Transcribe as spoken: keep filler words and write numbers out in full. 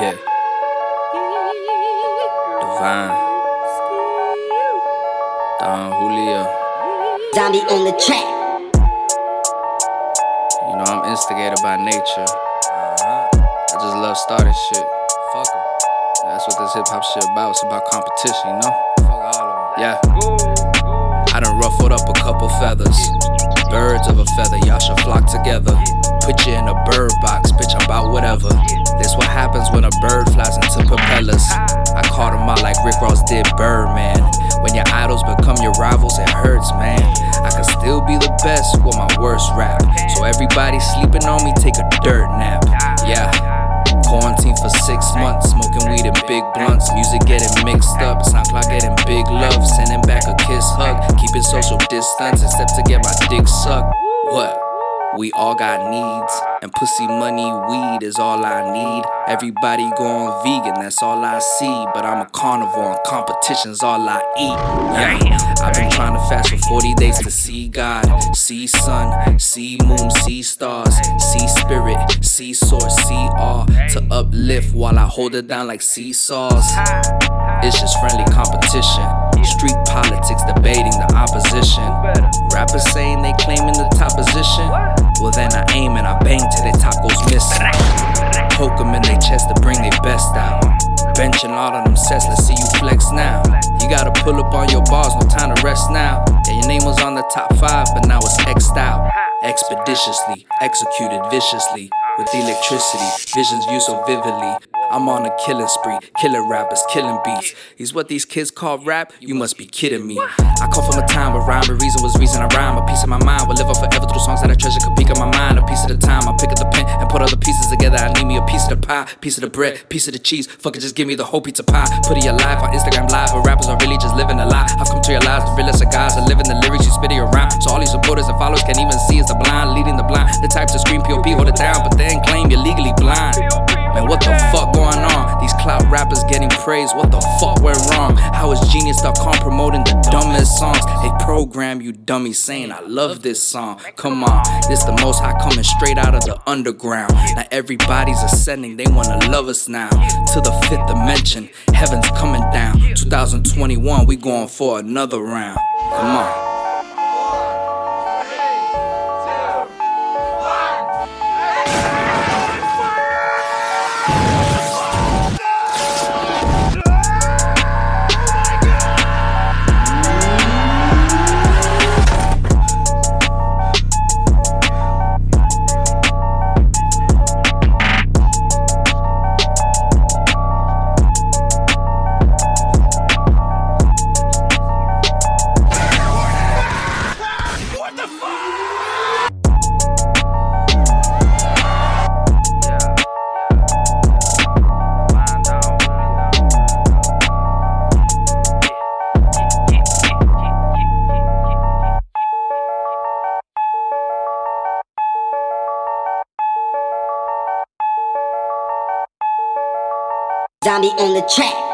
Yeah. Divine. Don Julio. Zombie on the track. You know, I'm instigated by nature. Uh-huh. I just love starting shit. Fuck 'em. That's what this hip hop shit about. It's about competition, you know? Fuck all of them. Yeah. I done ruffled up a couple feathers. Birds of a feather, y'all should flock together. Put you in a bird box, bitch, I'm about whatever. This what happens when a bird flies into propellers. I called them out like Rick Ross did Birdman. When your idols become your rivals, it hurts, man. I can still be the best with my worst rap. So everybody sleeping on me, take a dirt nap. Yeah. Quarantine for six months, smoking weed in big blunts. Music getting mixed up, SoundCloud getting big love. Sending back a kiss hug, keeping social distance instead to get my dick sucked. What? We all got needs, and pussy, money, weed is all I need. Everybody going vegan, that's all I see. But I'm a carnivore, and competition's all I eat. Yeah, I've been trying to fast for forty days to see God, see sun, see moon, see stars, see spirit, see source, see all. To uplift while I hold it down like seesaws. It's just friendly competition. Street politics debating the opposition. Rappers saying they claiming the top position. Well then I aim and I bang till their top goes missing. Poke them in their chest to bring their best out. Benching all of them sets, let's see you flex now. You gotta pull up on your bars, no time to rest now. Yeah, your name was on the top five, but now it's X'd out. Expeditiously, executed viciously. With electricity, visions view so vividly. I'm on a killing spree, killing rappers, killing beats. Is what these kids call rap? You must be kidding me. I come from a time where rhyme and reason was reason I rhyme. A piece of my mind will live on forever through songs that I treasure could peek in my mind. A piece of the time, I pick up the pen and put all the pieces together. I need me a piece of the pie, piece of the bread, piece of the cheese. Fuck it, just give me the whole pizza pie. Put it your life on Instagram Live, where rappers are really just living a lie. I've come to realize the realest of guys are living the lyrics you spit it around. So all these supporters and followers can't even see is the blind leading the blind. The types to scream P O P, hold it down, but then claim you're legally blind. Man, what the fuck going on? These clout rappers getting praised, what the fuck went wrong? How is Genius dot com promoting the dumbest songs? They program you dummies saying I love this song. Come on, this the Most High coming straight out of the underground. Now everybody's ascending, they wanna love us now. To the fifth dimension, heaven's coming down. two thousand twenty-one, we going for another round. Come on. Zombie on the track.